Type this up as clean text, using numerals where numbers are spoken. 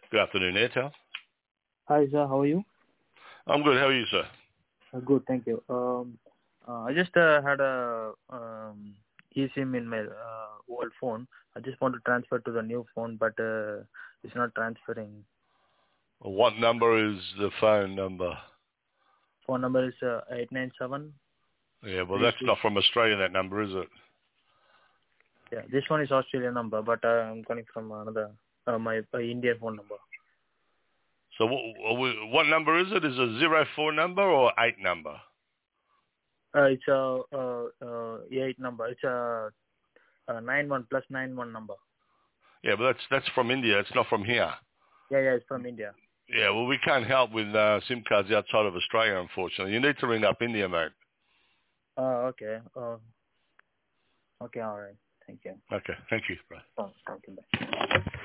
Good afternoon, Airtel. Hi, sir. How are you? I'm good. How are you, sir? Good, thank you. I just had a eSIM in my old phone. I just want to transfer to the new phone, but it's not transferring. What number is the phone number? Phone number is 897. Yeah, well, that's not from Australia, that number, is it? Yeah, this one is Australian number, but I'm calling from another my Indian phone number. So what number is it? Is it a 04 number or 8 number? It's a 8 number. It's a 91 plus 91 number. Yeah, but that's from India. It's not from here. Yeah, it's from India. Yeah, well, we can't help with SIM cards outside of Australia, unfortunately. You need to ring up India, mate. Okay. Okay, all right. Thank you. Okay, thank you, bro. Thank you. Bye.